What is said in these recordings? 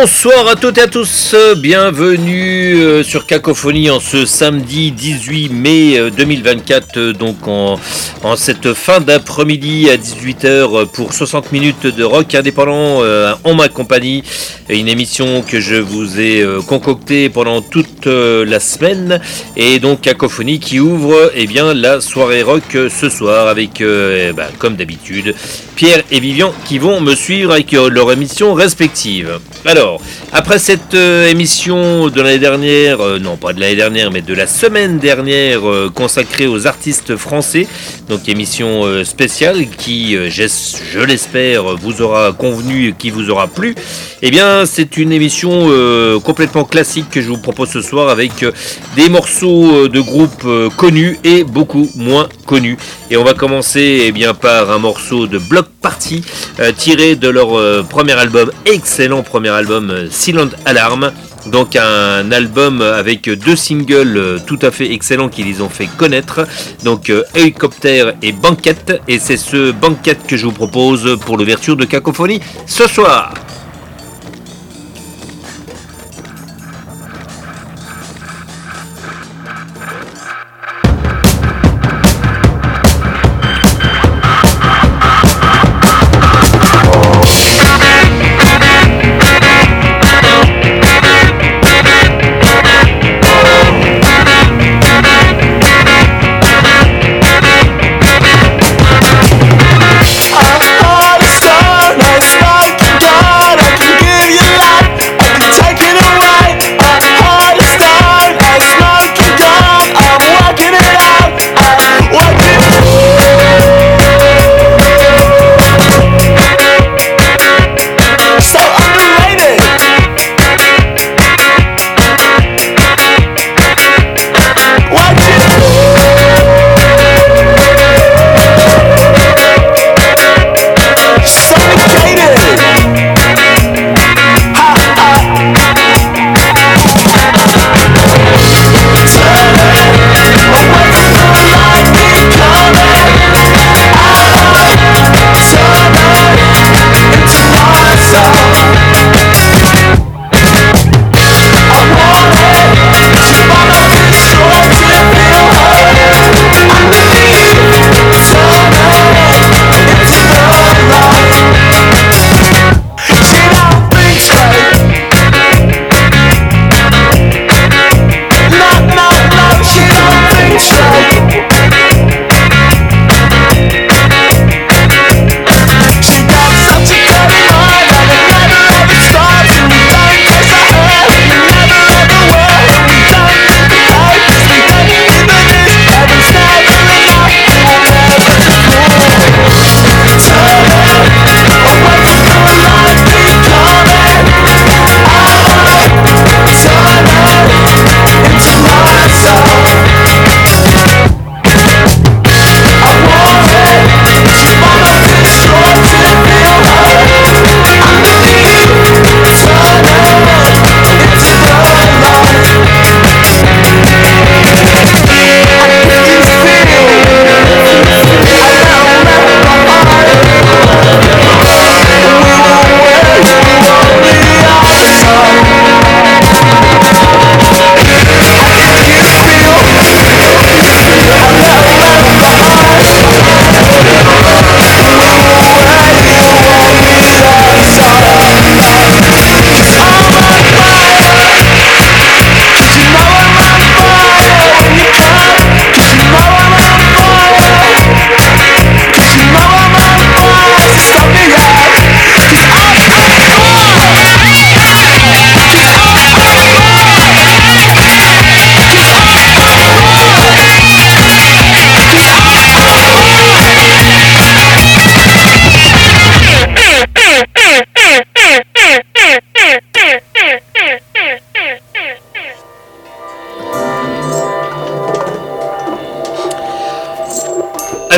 Bonsoir à toutes et à tous, bienvenue sur Cacophonie en ce samedi 18 mai 2024, donc en cette fin d'après-midi à 18h pour 60 minutes de rock indépendant en ma compagnie, une émission que je vous ai concoctée pendant toute la semaine, et donc Cacophonie qui ouvre la soirée rock ce soir avec, comme d'habitude, Pierre et Vivian qui vont me suivre avec leur émission respective. Alors, après cette émission de l'année dernière, non pas de l'année dernière, mais de la semaine dernière consacrée aux artistes français, donc émission spéciale qui, je l'espère, vous aura convenu, qui vous aura plu, c'est une émission complètement classique que je vous propose ce soir avec des morceaux de groupes connus et beaucoup moins connus. Et on va commencer par un morceau de Bloc Party tiré de leur premier album, excellent premier album Silent Alarm. Donc un album avec deux singles tout à fait excellents qui les ont fait connaître. Donc Hélicoptère et Banquette. Et c'est ce Banquette que je vous propose pour l'ouverture de Cacophonie ce soir. Star, nice like a dog.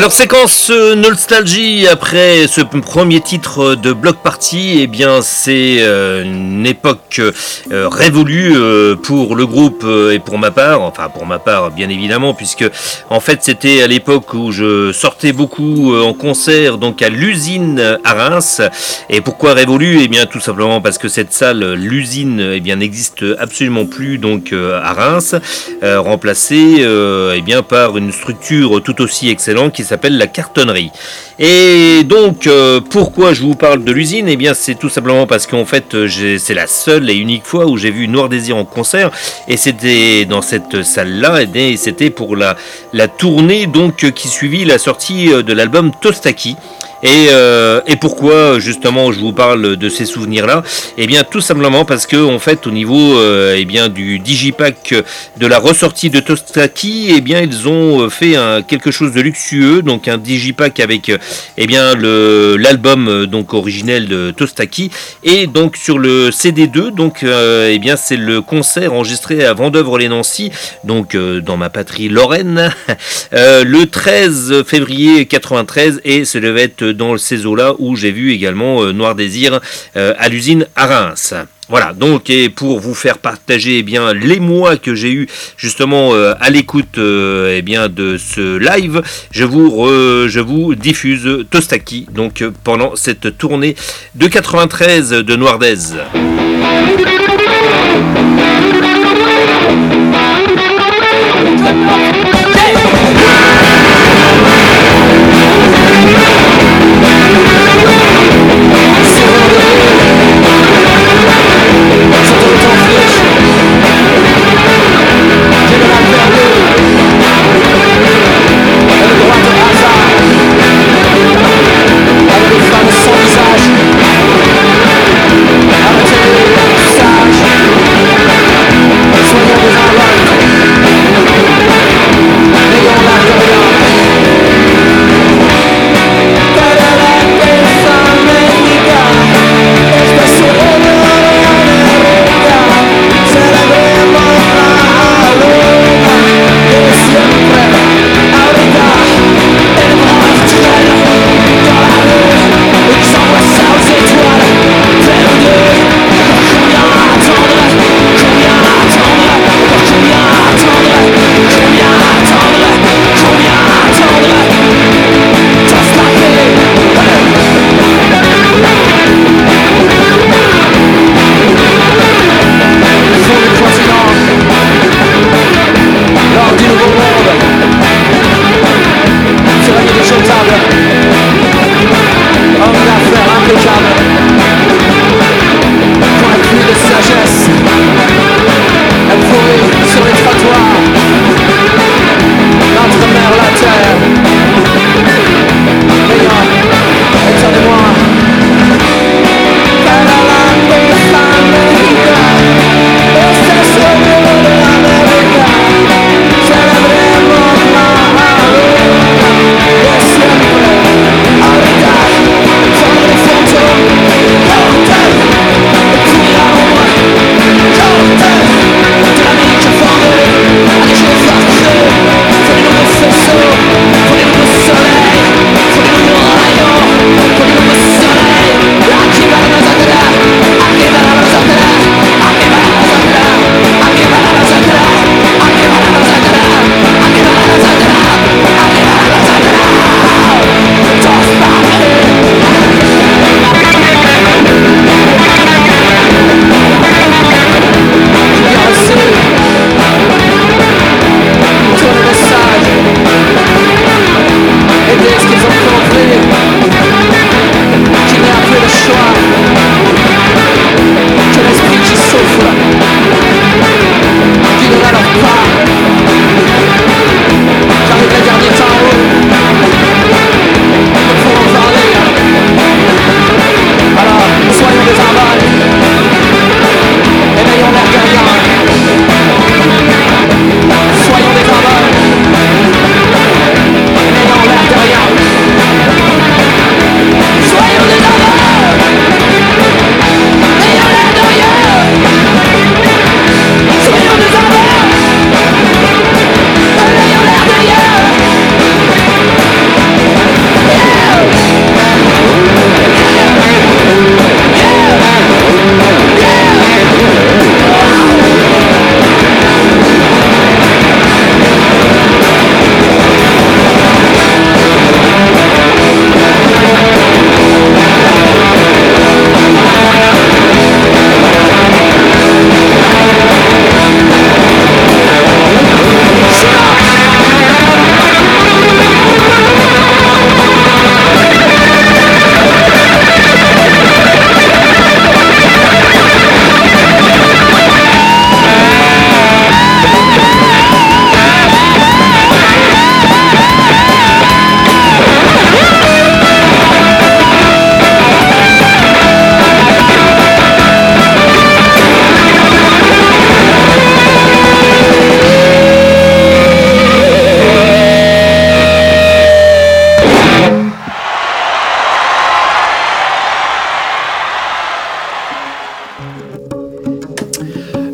Alors séquence nostalgie après ce premier titre de Bloc Party, eh bien c'est une époque révolue pour le groupe et pour ma part bien évidemment, puisque en fait c'était à l'époque où je sortais beaucoup en concert donc à l'usine à Reims. Et pourquoi révolue? Eh bien tout simplement parce que cette salle, l'usine, eh bien n'existe absolument plus donc à Reims, remplacée eh bien par une structure tout aussi excellente qui s'appelle la cartonnerie. Et donc pourquoi je vous parle de l'usine? Eh bien c'est tout simplement parce qu'en fait c'est la seule et unique fois où j'ai vu Noir Désir en concert, et c'était dans cette salle là, et c'était pour la tournée donc qui suivit la sortie de l'album Tostaki. Et pourquoi justement je vous parle de ces souvenirs-là? Eh bien tout simplement parce que en fait au niveau eh bien du digipack de la ressortie de Tostaki, eh bien ils ont fait quelque chose de luxueux, donc un digipack avec eh bien l'album donc originel de Tostaki, et donc sur le CD2 donc eh bien c'est le concert enregistré à Vendeuvre-les-Nancy, donc dans ma patrie Lorraine, le 13 février 93, et ça devait être dans ces eaux-là où j'ai vu également Noir Désir à l'usine à Reims. Voilà, donc et pour vous faire partager eh bien les mois que j'ai eu justement à l'écoute eh bien de ce live, je vous diffuse Tostaki donc pendant cette tournée de 93 de Noir Désir. Sans visage, arrêtez le visage.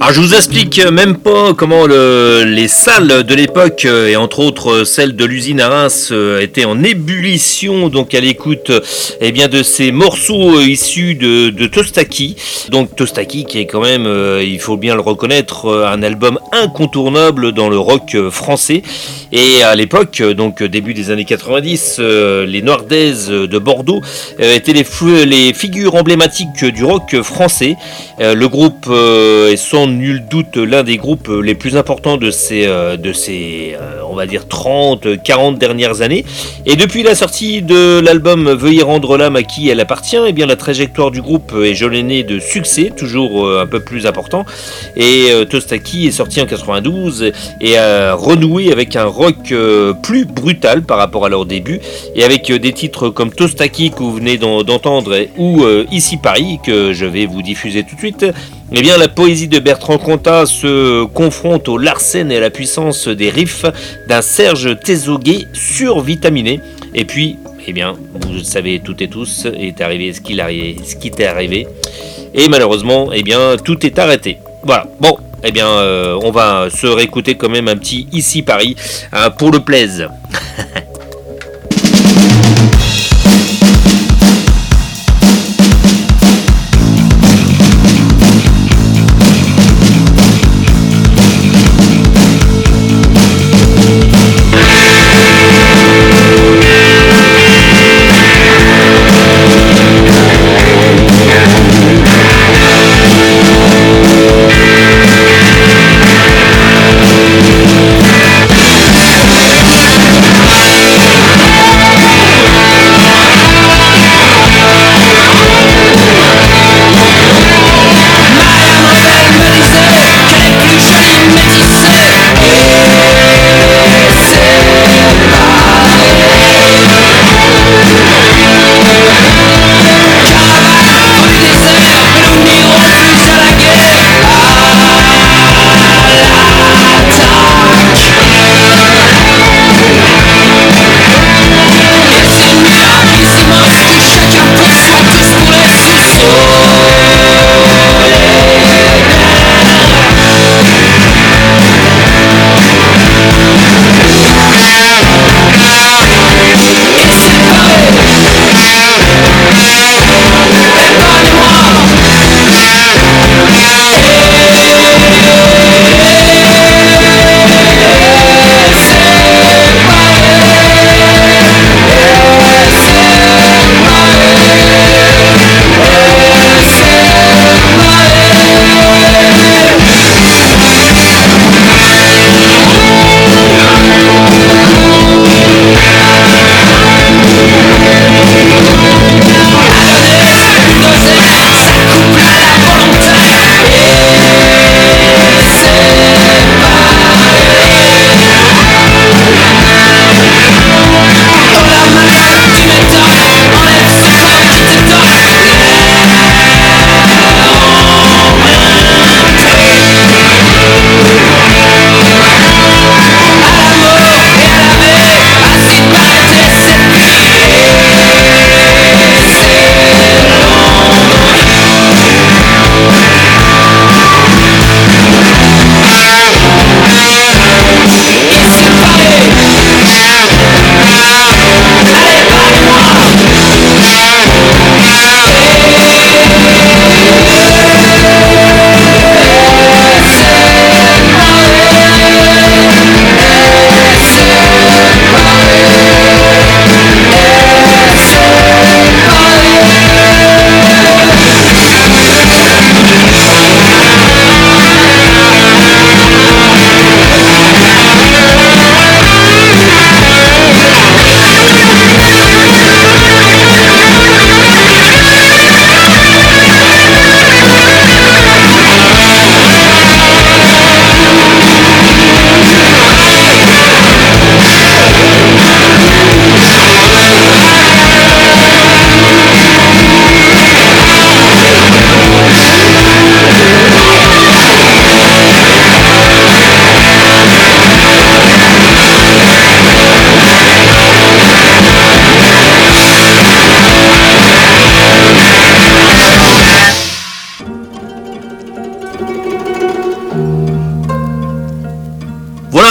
Alors je vous explique même pas comment les salles de l'époque et entre autres celles de l'usine à Reims étaient en ébullition donc à l'écoute de ces morceaux issus de Tostaki. Donc Tostaki qui est quand même, il faut bien le reconnaître, un album incontournable dans le rock français. Et à l'époque, donc début des années 90, les Noirdaises de Bordeaux étaient les figures emblématiques du rock français. Le groupe est sans nul doute l'un des groupes les plus importants de ces on va dire 30-40 dernières années. Et depuis la sortie de l'album Veuillez rendre l'âme à qui elle appartient, eh bien la trajectoire du groupe est jalonnée de succès, toujours un peu plus important. Et Tostaki est sorti en 92 et a renoué avec un rock plus brutal par rapport à leur début, et avec des titres comme Tostaki que vous venez d'entendre ou Ici Paris que je vais vous diffuser tout de suite. Eh bien, la poésie de Bertrand Cantat se confronte au Larsen et à la puissance des riffs d'un Serge Tézoguet survitaminé. Et puis, eh bien, vous le savez toutes et tous, est arrivé ce qui t'est arrivé. Et malheureusement, eh bien, tout est arrêté. Voilà. Bon, eh bien, on va se réécouter quand même un petit Ici Paris pour le plaisir.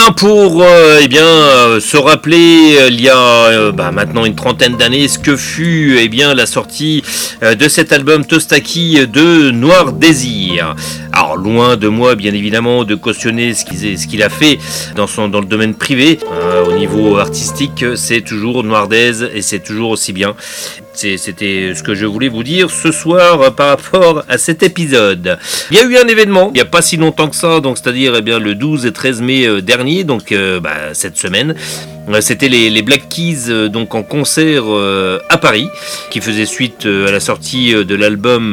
bien, pour se rappeler il y a maintenant une trentaine d'années ce que fut la sortie de cet album Tostaki de Noir Désir. Alors loin de moi bien évidemment de cautionner ce qu'il a fait dans le domaine privé, au niveau artistique c'est toujours Noir Désir et c'est toujours aussi bien. C'était ce que je voulais vous dire ce soir par rapport à cet épisode. Il y a eu un événement, il n'y a pas si longtemps que ça, donc c'est-à-dire le 12 et 13 mai dernier, donc cette semaine. C'était les Black Keys donc en concert à Paris, qui faisait suite à la sortie de l'album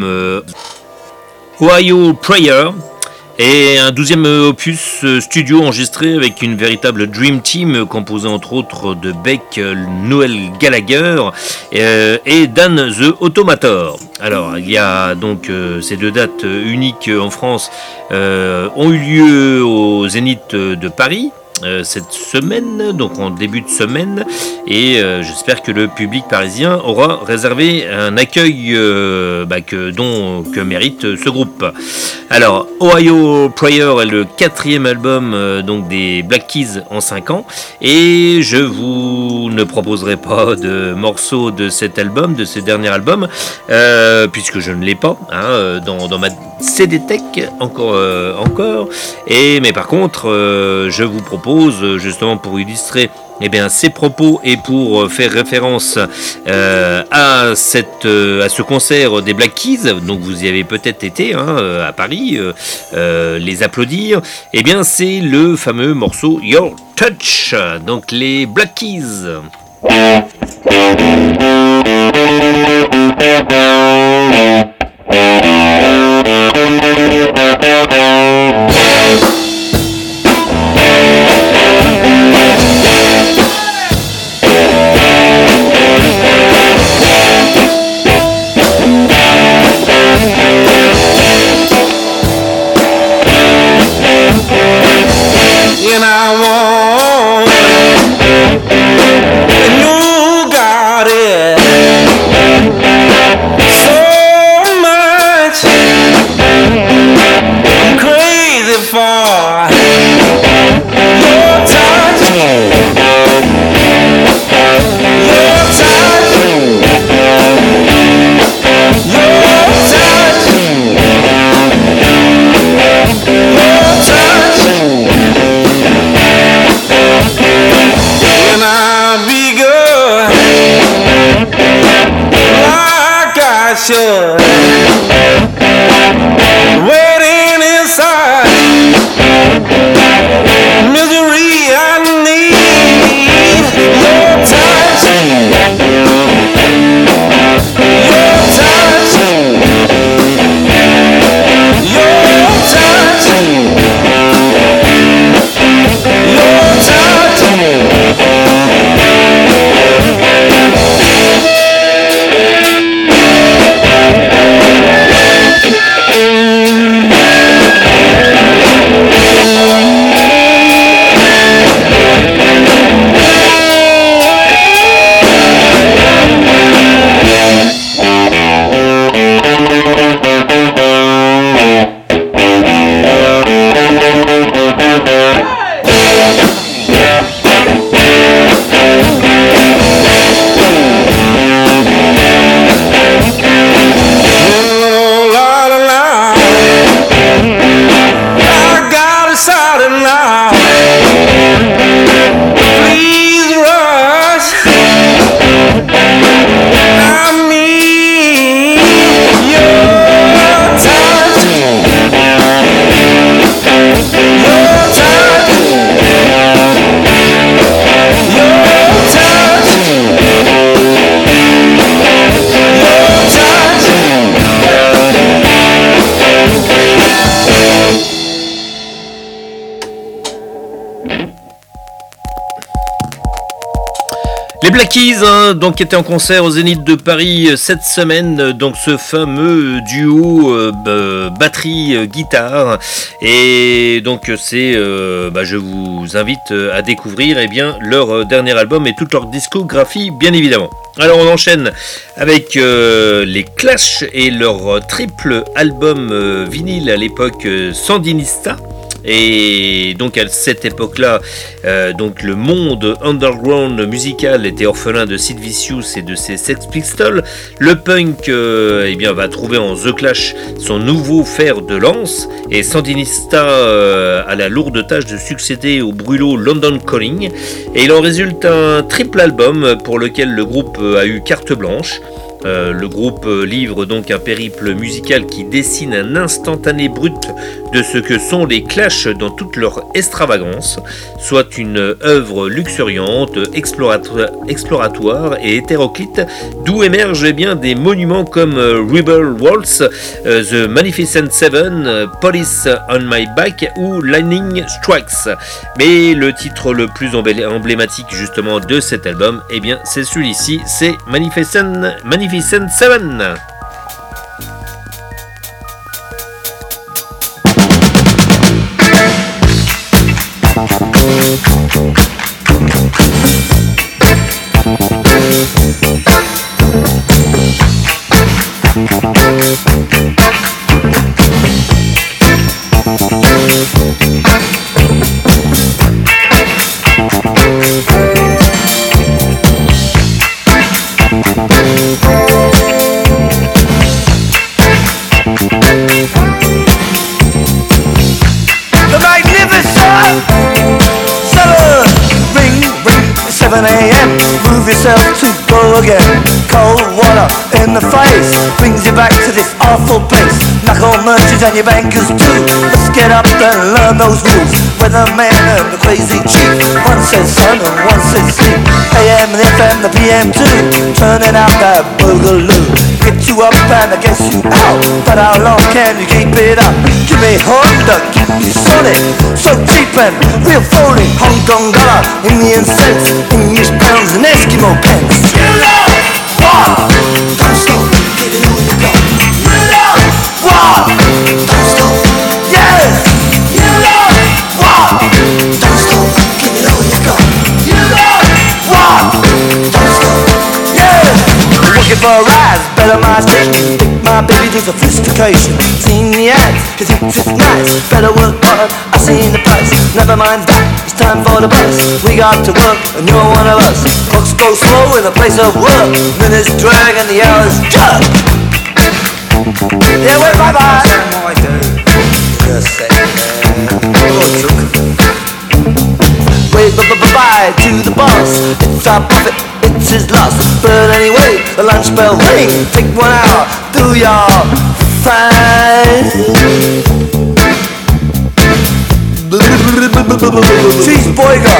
Ohio Prayer. Et un 12e opus studio enregistré avec une véritable Dream Team composée entre autres de Beck, Noel Gallagher et Dan the Automator. Alors il y a donc ces deux dates uniques en France ont eu lieu au Zénith de Paris cette semaine, donc en début de semaine, et j'espère que le public parisien aura réservé un accueil que mérite ce groupe. Alors, Ohio Prayer est le 4e album donc des Black Keys en 5 ans, et je vous ne proposerai pas de morceaux de cet album, de ce dernier album, puisque je ne l'ai pas dans ma CD Tech encore. Mais par contre, je vous propose justement pour illustrer ces propos et pour faire référence à ce concert des Black Keys, donc vous y avez peut-être été à Paris, les applaudir, c'est le fameux morceau Your Touch, donc les Black Keys. Waiting inside misery, I need your touch, your touch, your touch, your touch. Les Black Keys, donc étaient en concert au Zénith de Paris cette semaine, donc ce fameux duo batterie-guitare, et donc c'est, je vous invite à découvrir leur dernier album et toute leur discographie bien évidemment. Alors on enchaîne avec les Clash et leur triple album vinyle à l'époque Sandinista. Et donc à cette époque-là, donc le monde underground musical était orphelin de Sid Vicious et de ses Sex Pistols. Le punk eh bien, va trouver en The Clash son nouveau fer de lance, et Sandinista a la lourde tâche de succéder au brûlot London Calling, et il en résulte un triple album pour lequel le groupe a eu carte blanche. Le groupe livre donc un périple musical qui dessine un instantané brut de ce que sont les Clash dans toute leur extravagance, soit une œuvre luxuriante, exploratoire et hétéroclite, d'où émergent bien des monuments comme Rebel Waltz, The Magnificent Seven, Police on My Back ou Lightning Strikes. Mais le titre le plus emblématique justement de cet album, eh bien c'est celui-ci, c'est Magnificent Seven. The magnificent 7, ring, 7 a.m. Move yourself to go again. Cold water in the face brings you back to this awful place. Knuckle merchants and your bankers too. Let's get up and learn those rules. Weatherman and the crazy chief. One says sun and one says sleep. AM and FM, the PM too. Turning out that boogaloo. Get you up and I guess you out. But how long can you keep it up? Give me Honda, give me Sonic. So cheap and real phony. Hong Kong dollar, Indian cents, English pounds and Eskimo pence. You know what? Don't stop, give it all you got. You know what? Don't stop. Yes. You know what? Don't stop, give it all you got. You know what? Don't stop. Yes. Looking for a rise, better my station. Think my baby to sophistication. Seen the ads, you think it's nice. Better work hard, I seen the price. Never mind that, it's time for the bus. We got to work and you're one of us. Clocks go slow in the place of work. Minutes drag and the hours jerk. Yeah, wait, bye-bye. Wave bye-bye to the boss. It's our profit, it's his loss. But anyway, the lunch bell ring. Take 1 hour, do your fine. Cheeseburger.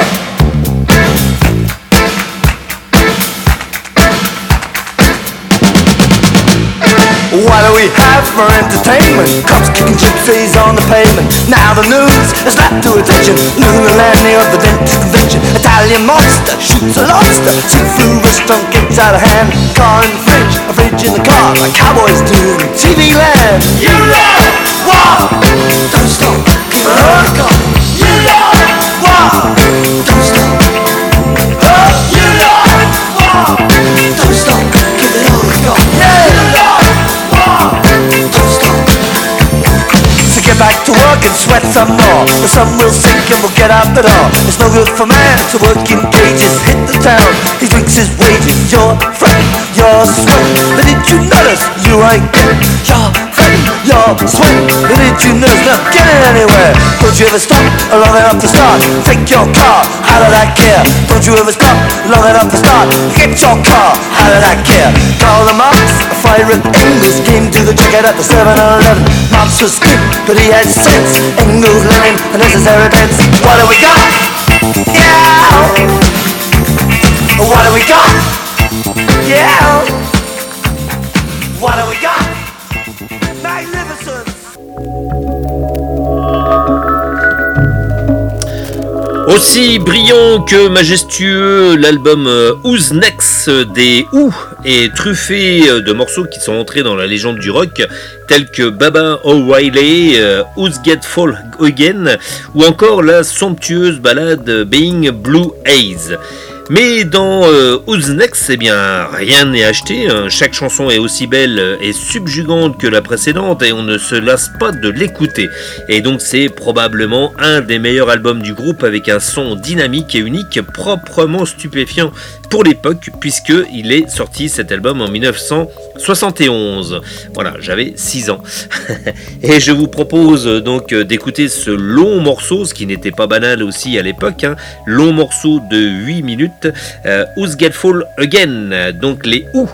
What do we have for entertainment? Cops kicking gypsies on the pavement. Now the news is lapped to attention. Lunar landing of the dentist convention. Italian monster shoots a lobster. Seafood restaurant gets out of hand. Car in the fridge, a fridge in the car, like cowboys do in TV land. You know what? Don't stop, keep it on. You know what? Don't stop. You know what? Don't stop, keep it on. Yeah. You know what? Don't stop. So get back to work and sweat some more. The sun will sink and we'll get out the door. It's no good for man to work in cages. Hit the town, he drinks his wages. Your friend, your sweat. But did you notice you ain't getting your friend, your sweat? But did you notice not getting anywhere? Don't you ever stop long enough to start? Take your car, how did I care? Don't you ever stop long enough to start? Get your car, how did I care? Karl Marx, a fire at Engels, came to the checkout at the 7-Eleven. Marx was good, but he had sense. Engels, Lenin, and necessary pence. What do we got? Yeah. What do we got? Yeah. What do we got? Magnificence. Aussi brillant que majestueux, l'album Who's Next des Who est truffé de morceaux qui sont entrés dans la légende du rock, tels que Baba O'Reilly, Who's Get Fall Again, ou encore la somptueuse ballade Being Blue Haze. Mais dans Who's Next, eh bien, rien n'est acheté. Chaque chanson est aussi belle et subjugante que la précédente et on ne se lasse pas de l'écouter. Et donc c'est probablement un des meilleurs albums du groupe avec un son dynamique et unique, proprement stupéfiant pour l'époque puisqu'il est sorti cet album en 1971. Voilà, j'avais 6 ans. Et je vous propose donc d'écouter ce long morceau, ce qui n'était pas banal aussi à l'époque, long morceau de 8 minutes, Who's Get Full Again, donc les Who.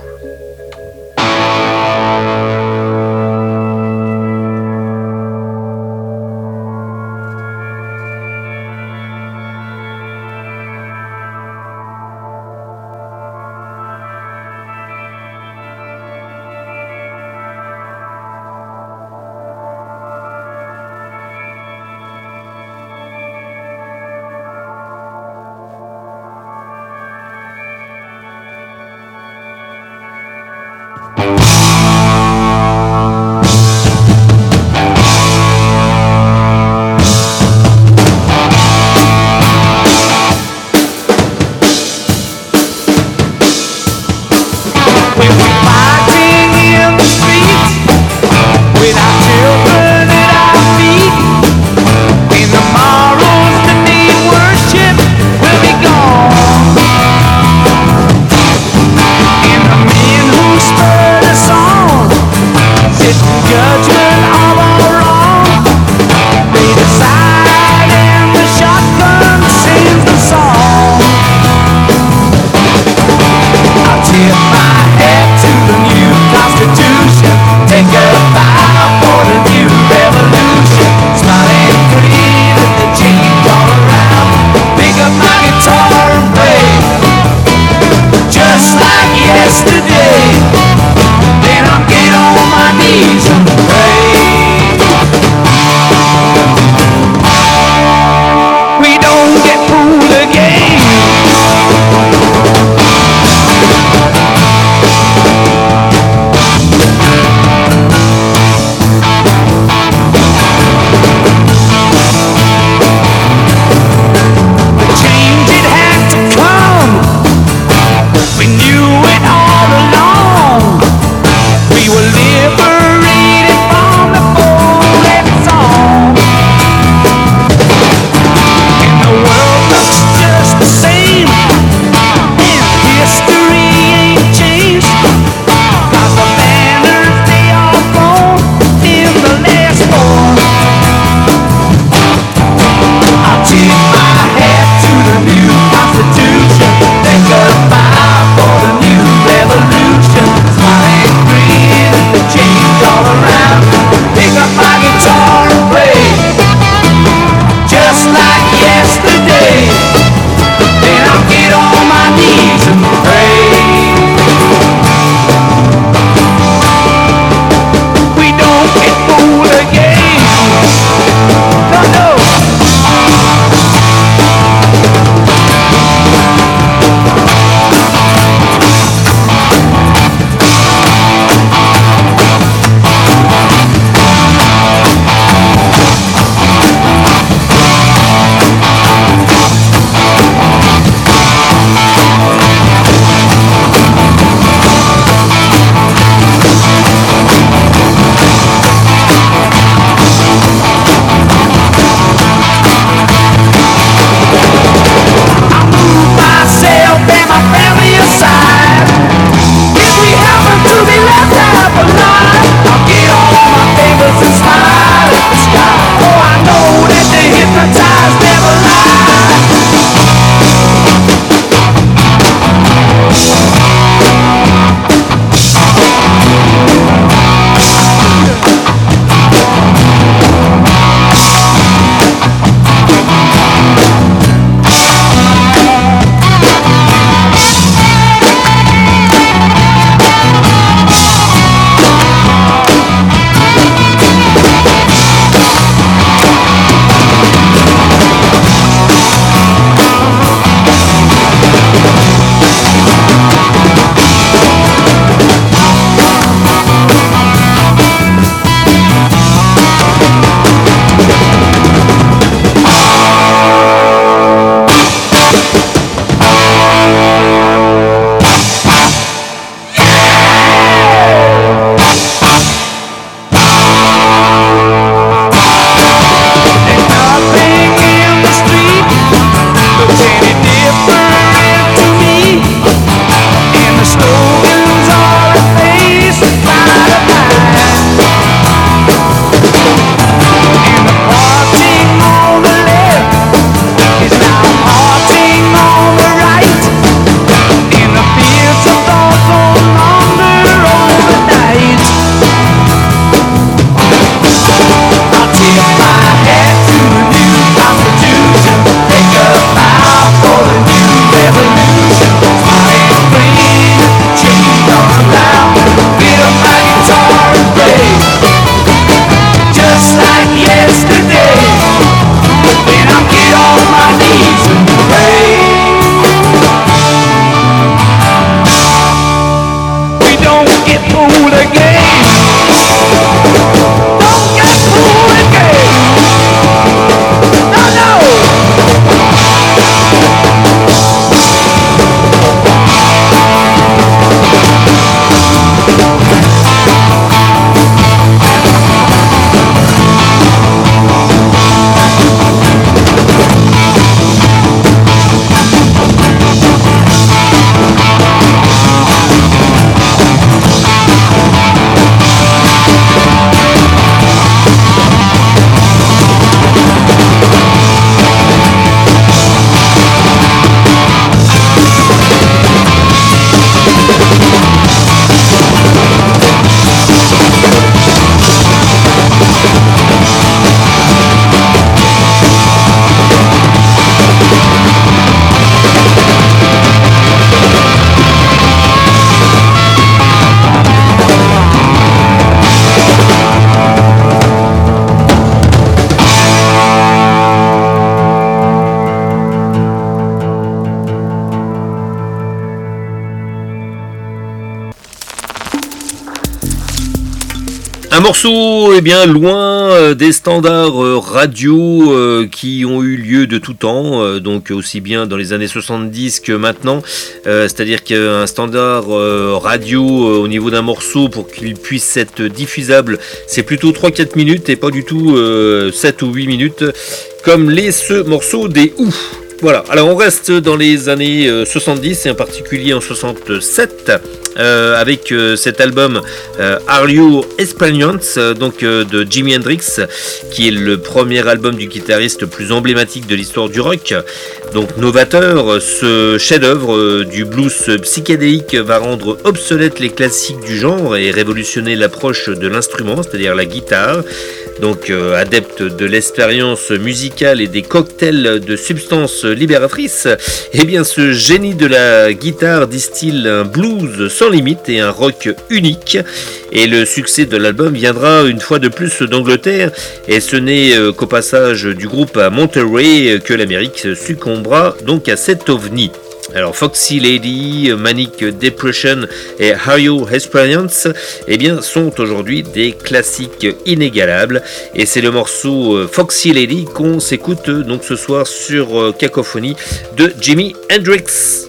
morceau, eh bien, loin des standards radio qui ont eu lieu de tout temps, donc aussi bien dans les années 70 que maintenant. C'est-à-dire qu'un standard radio au niveau d'un morceau, pour qu'il puisse être diffusable, c'est plutôt 3-4 minutes et pas du tout 7 ou 8 minutes, comme ce morceau des Who. Voilà, alors on reste dans les années 70 et en particulier en 67 avec cet album Are You Experience de Jimi Hendrix, qui est le premier album du guitariste le plus emblématique de l'histoire du rock. Donc novateur, ce chef-d'œuvre du blues psychédélique va rendre obsolètes les classiques du genre et révolutionner l'approche de l'instrument, c'est-à-dire la guitare. Donc adepte de l'expérience musicale et des cocktails de substances libératrices, eh bien ce génie de la guitare distille un blues sans limite et un rock unique. Et le succès de l'album viendra une fois de plus d'Angleterre, et ce n'est qu'au passage du groupe à Monterey que l'Amérique succombera donc à cet ovni. Alors Foxy Lady, Manic Depression et Are You Experience, eh bien, sont aujourd'hui des classiques inégalables, et c'est le morceau Foxy Lady qu'on s'écoute donc ce soir sur Cacophonie de Jimi Hendrix.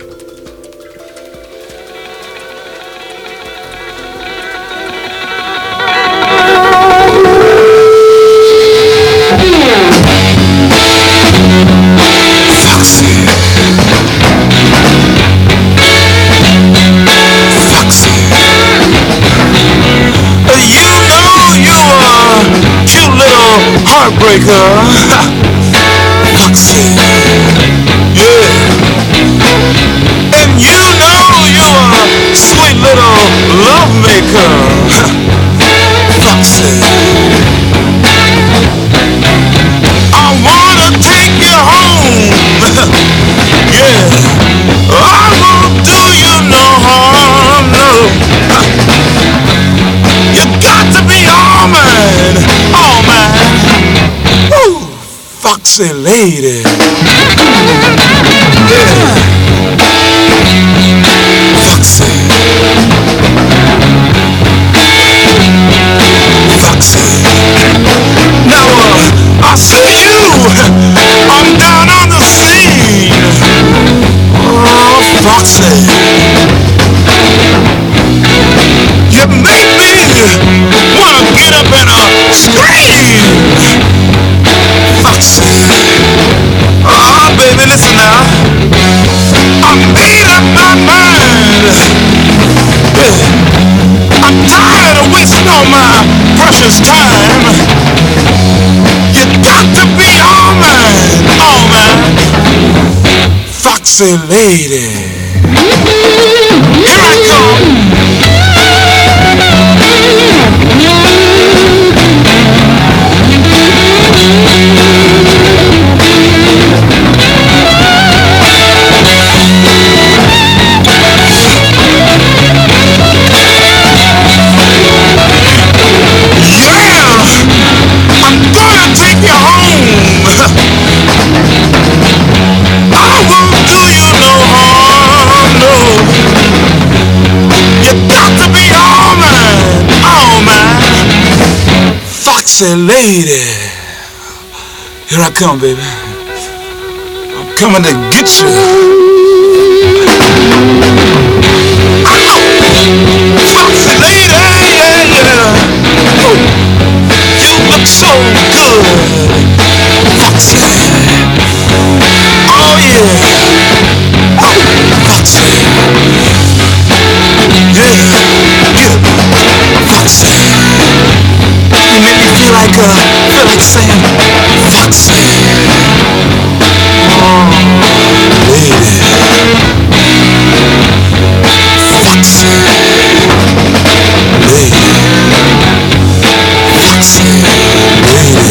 Heartbreaker, Foxy, yeah. And you know you're a sweet little love maker, Foxy. I wanna take you home, yeah. I won't do you no harm, no. You got to be all mine, all mine. Woo! Foxy lady. Yeah. Foxy. Foxy. Now I see you. I'm down on the scene. Oh, Foxy. You make me wanna get up and scream. Foxy. Oh, baby, listen now. I made up my mind. Yeah. I'm tired of wasting all my precious time. You got to be all mine, Foxy lady. Here I come. Foxy lady, here I come, baby. I'm coming to get you. Ow! Foxy lady, yeah, yeah. You look so good, Foxy. Oh yeah, oh, Foxy. Yeah, yeah, Foxy. You make me feel like saying, Foxy. Oh, lady. Foxy. Lady. Foxy. Lady.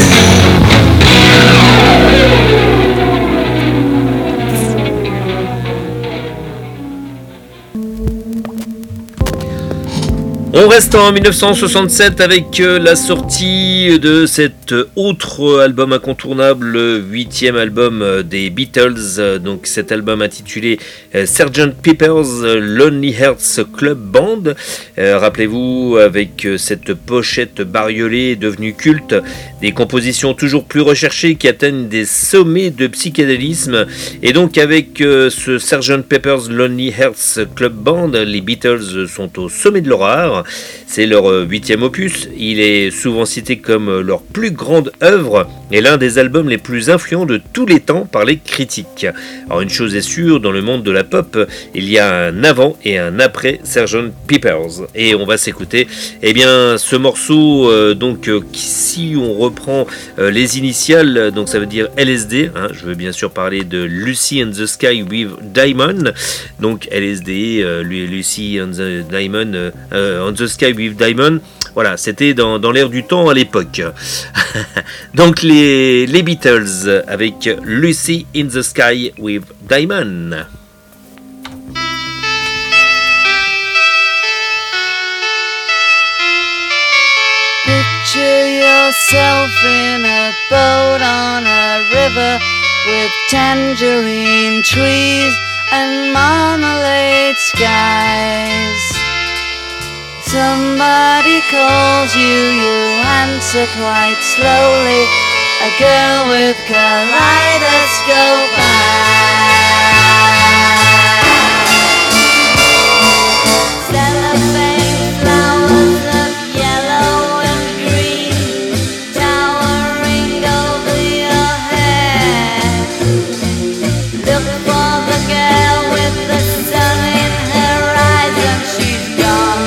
On reste en 1967 avec la sortie de cet autre album incontournable, le 8e album des Beatles, donc cet album intitulé Sgt. Pepper's Lonely Hearts Club Band. Rappelez-vous, avec cette pochette bariolée devenue culte, des compositions toujours plus recherchées qui atteignent des sommets de psychédélisme, et donc avec ce Sgt. Pepper's Lonely Hearts Club Band, les Beatles sont au sommet de leur art. C'est leur 8e opus, il est souvent cité comme leur plus grande œuvre et l'un des albums les plus influents de tous les temps par les critiques. Alors une chose est sûre, dans le monde de la pop, il y a un avant et un après Sgt. Pepper's. Et on va s'écouter ce morceau, si on reprend les initiales, donc ça veut dire LSD, je veux bien sûr parler de Lucy in the Sky with Diamond, donc LSD, Lucy on the Diamond, on the Sky with Diamond, voilà, c'était dans l'air du temps à l'époque. Donc les Beatles avec Lucy in the Sky with Diamond. Picture yourself in a boat on a river with tangerine trees and marmalade skies. Somebody calls you, you answer quite slowly. A girl with kaleidoscope eyes. Cellophane flowers of yellow and green towering over your head. Look for the girl with the sun in her eyes and she's gone.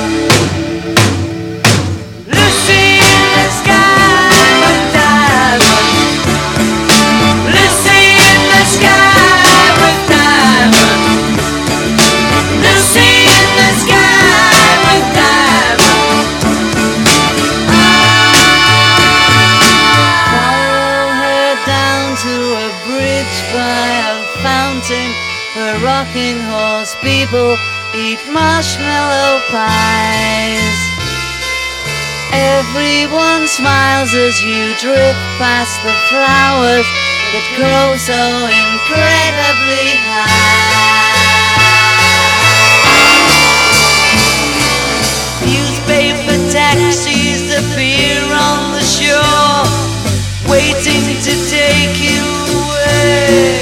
Rocking horse people eat marshmallow pies. Everyone smiles as you drift past the flowers that grow so incredibly high. Newspaper taxis appear on the shore, waiting to take you away.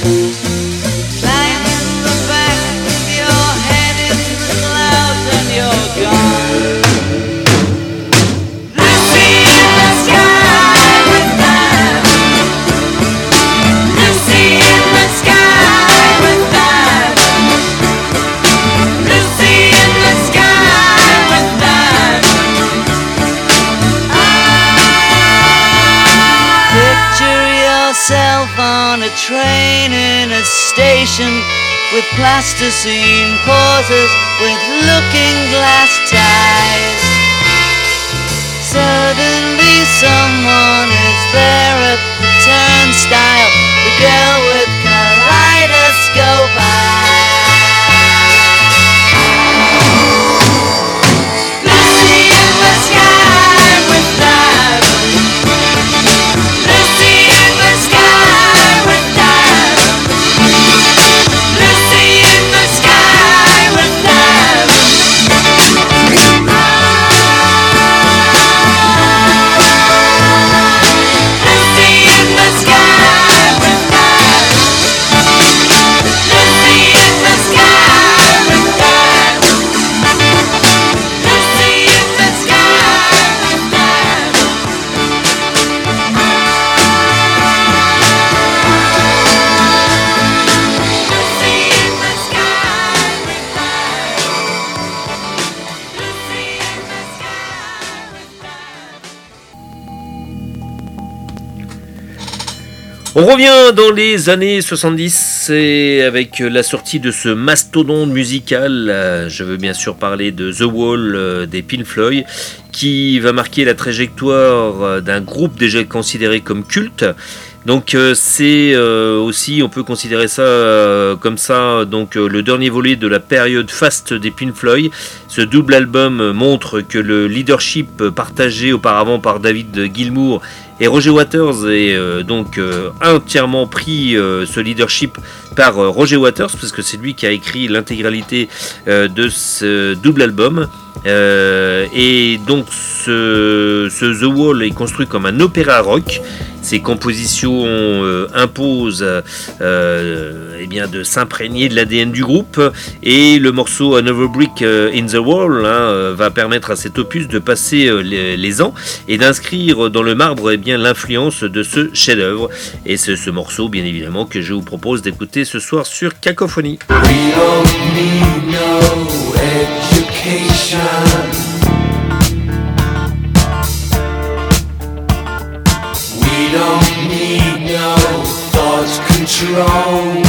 On a train in a station with plasticine pauses with looking glass ties. Suddenly someone is there at the turnstile, the girl with kaleidoscope eyes. Lucy in the sky with diamonds. Lucy in the sky. On revient dans les années 70 et avec la sortie de ce mastodonte musical, je veux bien sûr parler de The Wall des Pink Floyd, qui va marquer la trajectoire d'un groupe déjà considéré comme culte, Donc c'est aussi, on peut considérer ça comme ça, donc le dernier volet de la période faste des Pink Floyd. Ce double album montre que le leadership partagé auparavant par David Gilmour et Roger Waters est donc entièrement pris ce leadership par Roger Waters, parce que c'est lui qui a écrit l'intégralité de ce double album. Et donc ce The Wall est construit comme un opéra rock. Ses compositions imposent eh bien, de s'imprégner de l'ADN du groupe, et le morceau Another Brick in the Wall va permettre à cet opus de passer les ans et d'inscrire dans le marbre eh bien, l'influence de ce chef-d'œuvre. Et c'est ce morceau, bien évidemment, que je vous propose d'écouter ce soir sur Cacophonie. We don't need no education. We don't need no thought control.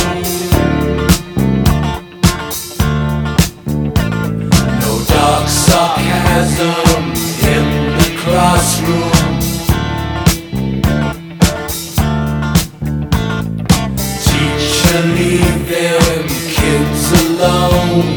No dark sarcasm in the classroom. Teacher, leave them kids alone.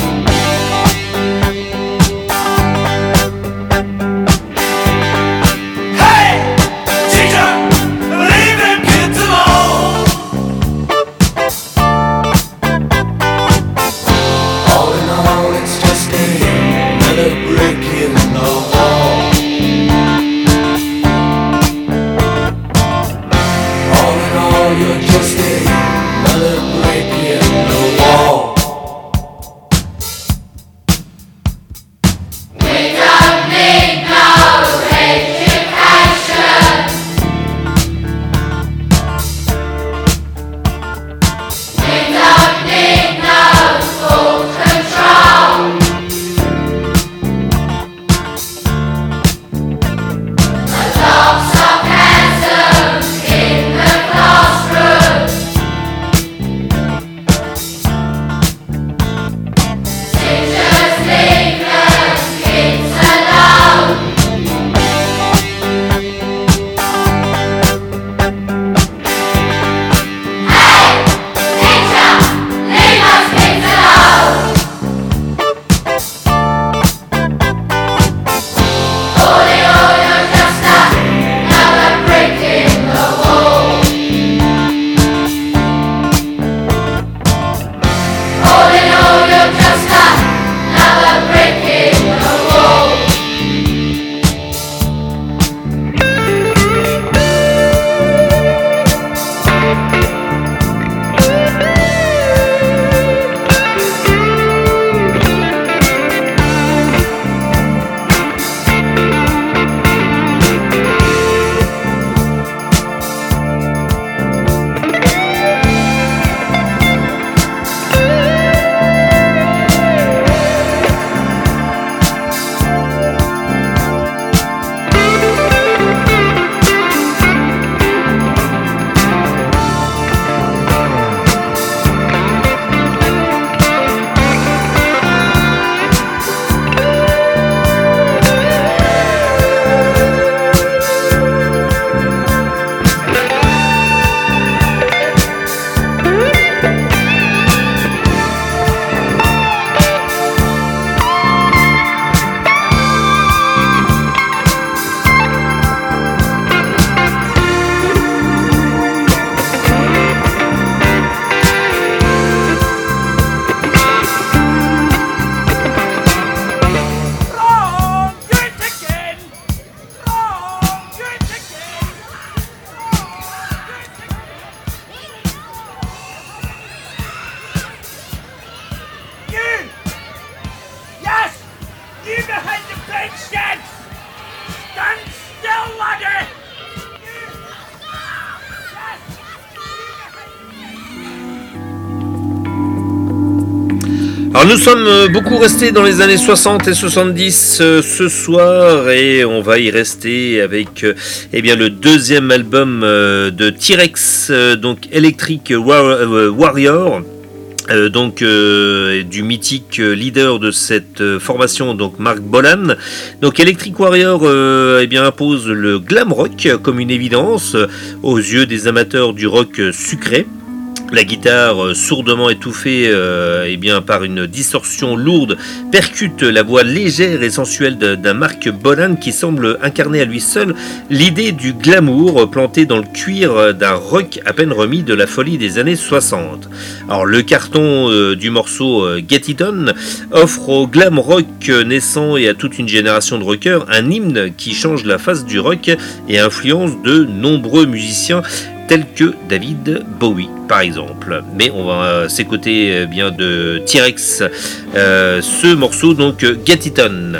Alors nous sommes beaucoup restés dans les années 60 et 70 ce soir, et on va y rester avec eh bien, le deuxième album de T-Rex, donc Electric Warrior. Du mythique leader de cette formation, donc Mark Bolan. Donc Electric Warrior impose le glam rock comme une évidence aux yeux des amateurs du rock sucré. La guitare sourdement étouffée par une distorsion lourde percute la voix légère et sensuelle d'un Mark Bolan qui semble incarner à lui seul l'idée du glamour planté dans le cuir d'un rock à peine remis de la folie des années 60. Alors le carton du morceau Get It On offre au glam rock naissant et à toute une génération de rockers un hymne qui change la face du rock et influence de nombreux musiciens tels que David Bowie par exemple. Mais on va s'écouter bien de T-Rex ce morceau, donc Get It On.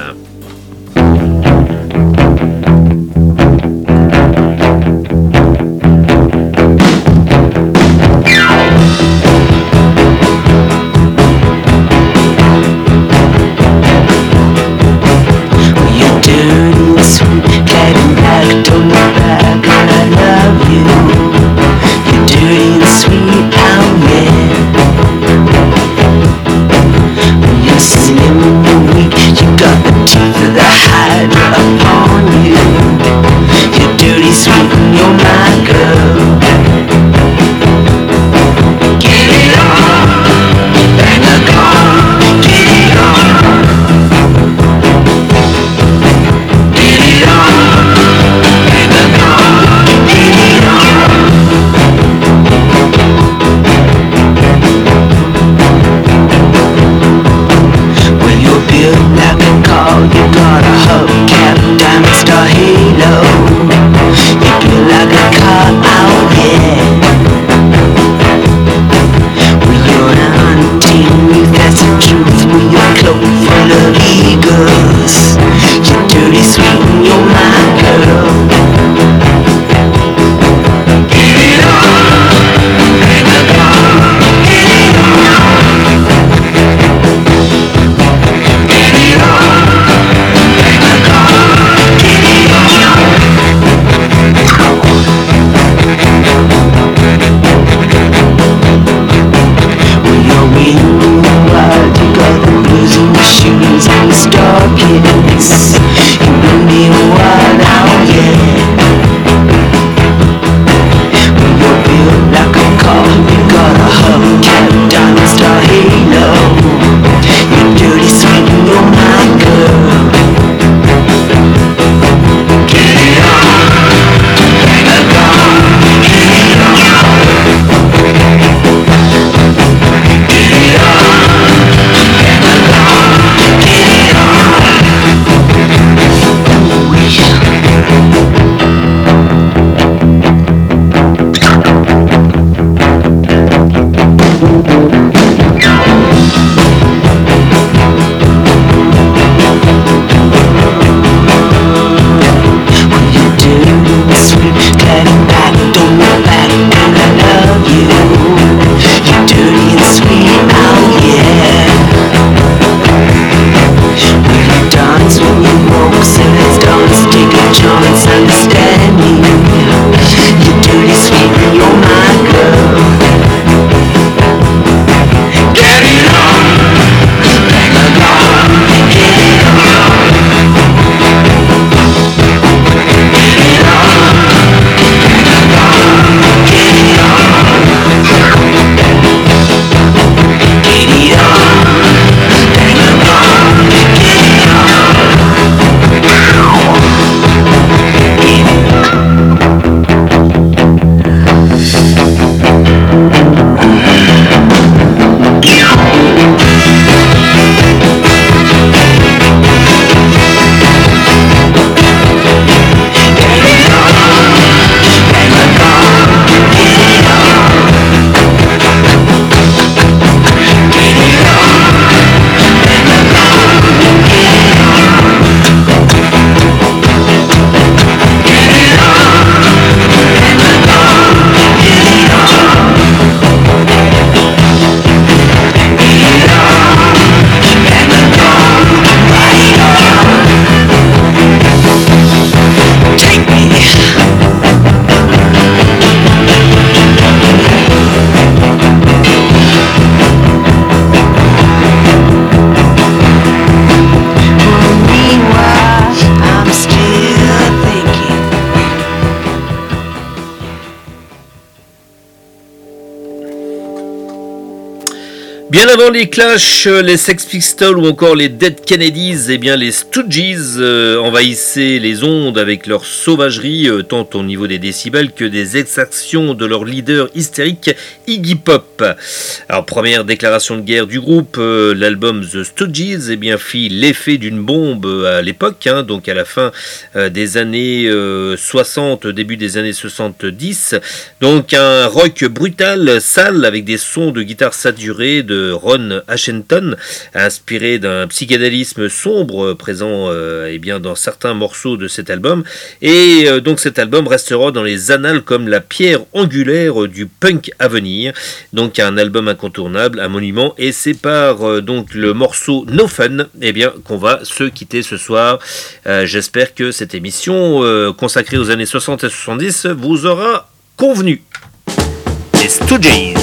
Bien avant les Clash, les Sex Pistols ou encore les Dead Kennedys, eh bien les Stooges envahissaient les ondes avec leur sauvagerie, tant au niveau des décibels que des exactions de leur leader hystérique Iggy Pop. Alors première déclaration de guerre du groupe, l'album The Stooges eh bien, fit l'effet d'une bombe à l'époque, donc à la fin des années 60, début des années 70. Donc un rock brutal, sale, avec des sons de guitare saturée de Ron Ashenton, inspiré d'un psychédélisme sombre présent eh bien, dans certains morceaux de cet album. Et donc cet album restera dans les annales comme la pierre angulaire du punk à venir. Donc un album incontournable, un monument. Et c'est par donc le morceau No Fun eh bien, qu'on va se quitter ce soir. J'espère que cette émission consacrée aux années 60 et 70 vous aura convenu. Les Stooges.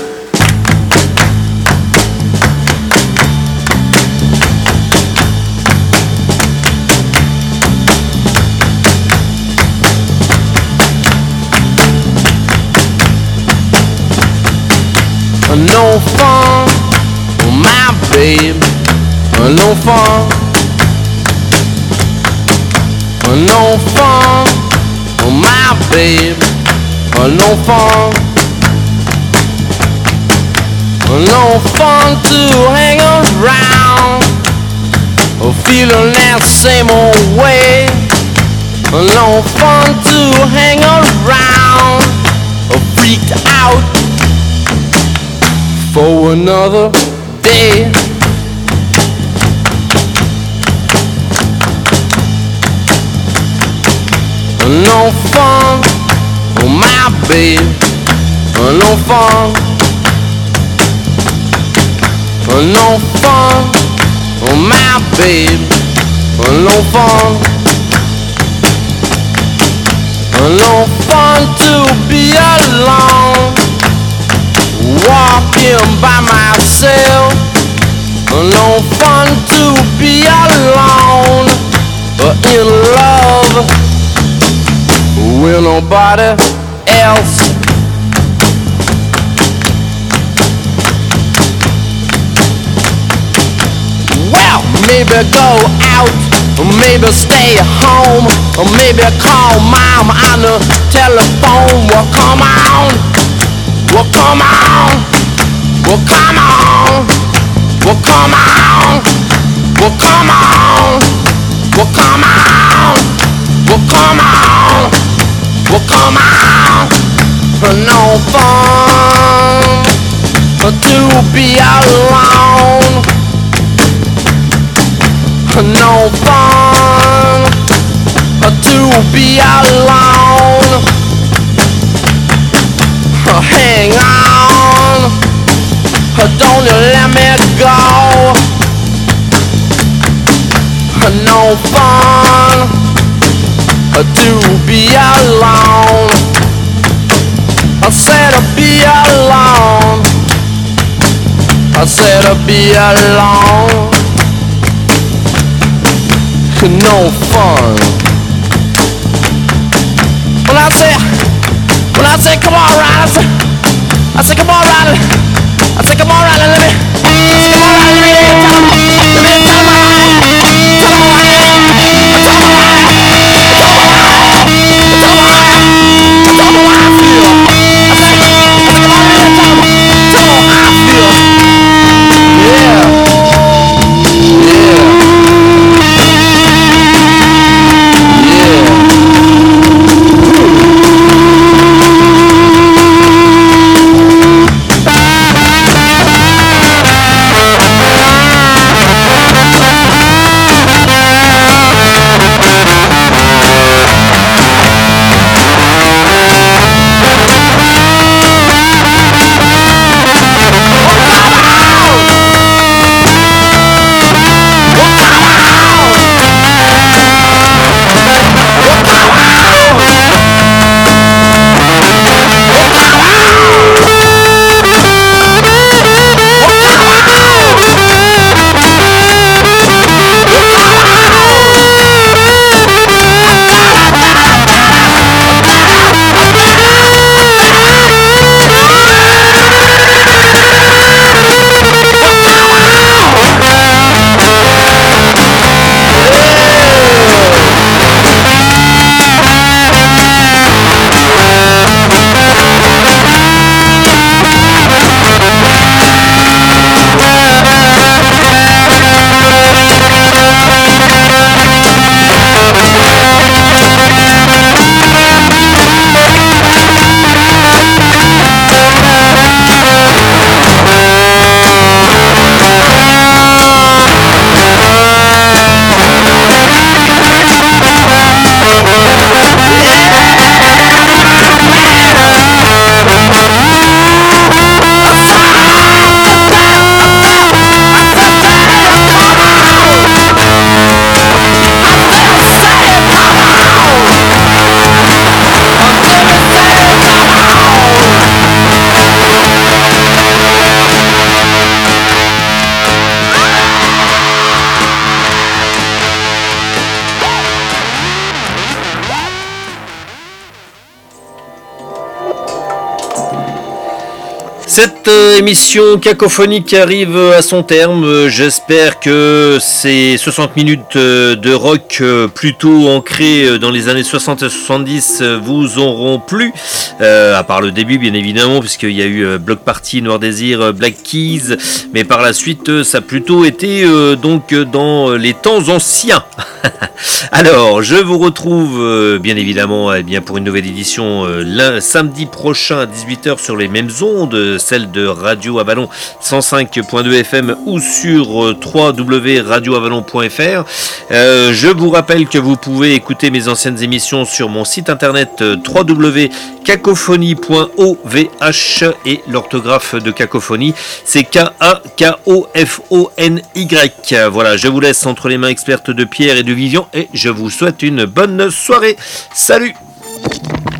No fun, my babe. No fun, no fun, my babe. No fun, no fun to hang around, feeling that same old way. No fun to hang around, freaked out for another day. No fun, my babe. No fun, no fun, my babe. No fun, no fun to be alone, walking by myself. No fun to be alone, in love with nobody else. Well, maybe go out, maybe stay home, or maybe call mom on the telephone. Well, come on. Well, come on. Well, come on. Well, come on. Well, come on. Well, come on. Well, come on. Well, come on. No fun to be alone. No fun to be alone. Hang on, don't you let me go. No fun to be alone. I said to be alone. I said to be alone. No fun. When I say come on, Ryder, I say come on, Ryder, I say come on, Ryder, let me tell them Cette émission cacophonique arrive à son terme. J'espère que ces 60 minutes de rock plutôt ancrées dans les années 60 et 70 vous auront plu. À part le début, bien évidemment, puisqu'il y a eu Bloc Party, Noir Désir, Black Keys. Mais par la suite, ça a plutôt été donc dans les temps anciens. Alors, je vous retrouve bien évidemment pour une nouvelle édition samedi prochain à 18h sur les mêmes ondes, celle de Radio Avalon 105.2 FM ou sur www.radioavalon.fr. Je vous rappelle que vous pouvez écouter mes anciennes émissions sur mon site internet www.cacophonie.ovh et l'orthographe de cacophonie, c'est K-A-K-O-F-O-N-Y. Voilà, je vous laisse entre les mains expertes de Pierre et de Vivian et je vous souhaite une bonne soirée. Salut!